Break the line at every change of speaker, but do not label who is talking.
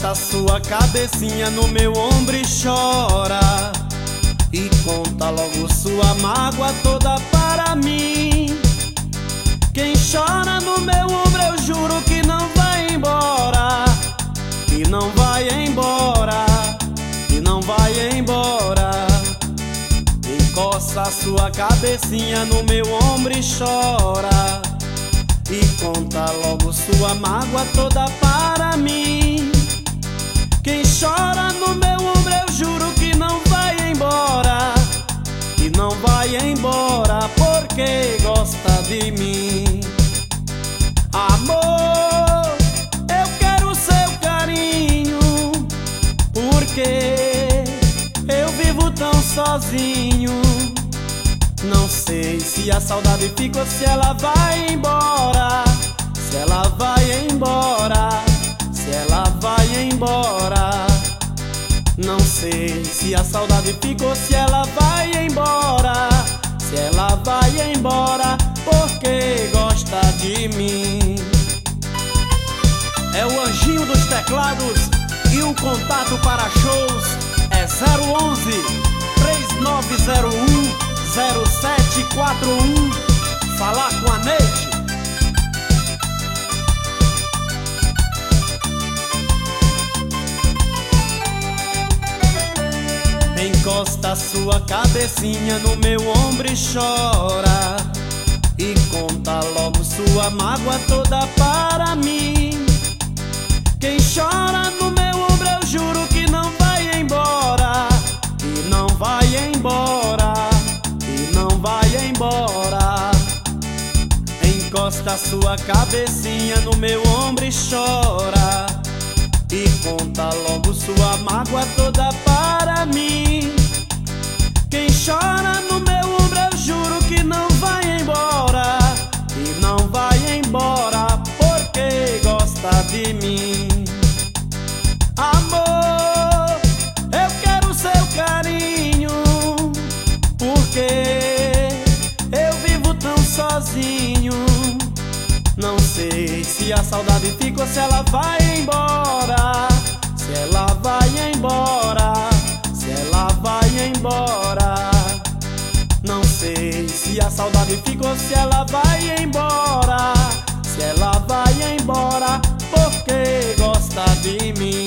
Encosta sua cabecinha no meu ombro e chora, e conta logo sua mágoa toda para mim. Quem chora no meu ombro eu juro que não vai embora, que não vai embora, que não vai embora. Encosta sua cabecinha no meu ombro e chora, e conta logo sua mágoa toda para mim. Quem chora no meu ombro eu juro que não vai embora, que não vai embora porque gosta de mim. Amor, eu quero seu carinho, porque eu vivo tão sozinho. Não sei se a saudade fica ou se ela vai embora, se ela vai embora, se ela vai embora. Não sei se a saudade fica ou se ela vai embora, se ela vai embora porque gosta de mim. É o Anjinho dos Teclados e o contato para shows é 011 3901 0741. Falar com a Neide. Encosta sua cabecinha no meu ombro e chora, e conta logo sua mágoa toda para mim. Quem chora no meu ombro eu juro que não vai embora, que não vai embora, que não vai embora. Encosta sua cabecinha no meu ombro e chora, e conta logo sua mágoa toda para mim. Quem chora no meu ombro eu juro que não vai embora, e não vai embora porque gosta de mim. Amor, eu quero seu carinho, porque eu vivo tão sozinho. Não sei se a saudade fica ou se ela vai embora, se ela vai embora, se ela vai embora. Não sei se a saudade fica ou se ela vai embora, se ela vai embora porque gosta de mim.